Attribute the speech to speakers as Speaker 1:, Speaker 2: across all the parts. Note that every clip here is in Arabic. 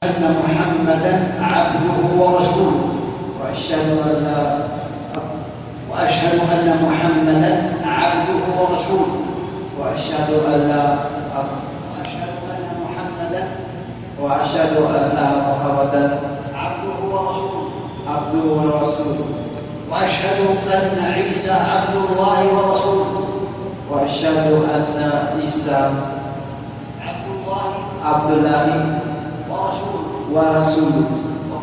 Speaker 1: أن محمدا عبده ورسوله وأشهد أن محمدا عبده ورسوله وأشهد أن محمدا عبده ورسوله وأشهد أن عيسى عبد الله ورسوله وأشهد أن عيسى عبد الله ورسوله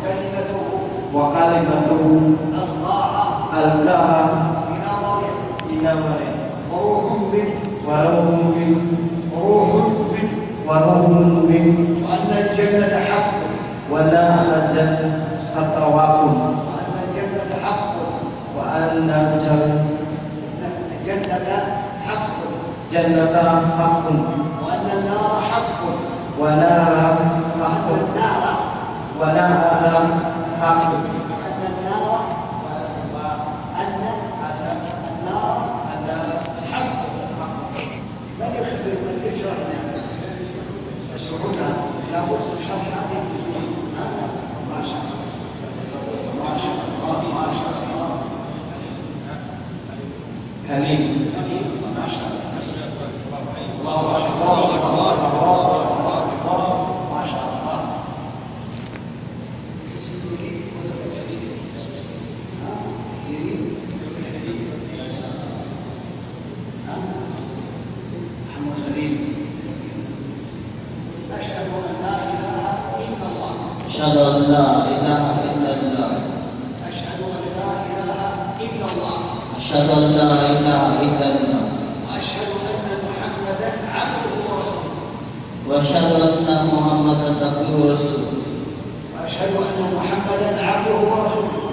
Speaker 1: وكلمته ألقاها إلى مريم وروح منه وأن الجنة حق ولا الجنة واقع وأن الجنة حق وأن النار حق ونار حق ونار حق من يخبر من يشرح يشرحونها لابد شرح هذه ما شاء الله كريم ما شاء الله الله أكبر ما شاء الله
Speaker 2: أشهد أن لا إله إلا الله
Speaker 1: أشهد أن لا إله إلا الله
Speaker 2: أشهد أن لا إله إلا الله
Speaker 1: وأشهد أن محمدا عبده ورسوله
Speaker 2: وأشهد أن محمدا عبده ورسوله
Speaker 1: وأشهد أن محمدا عبده ورسوله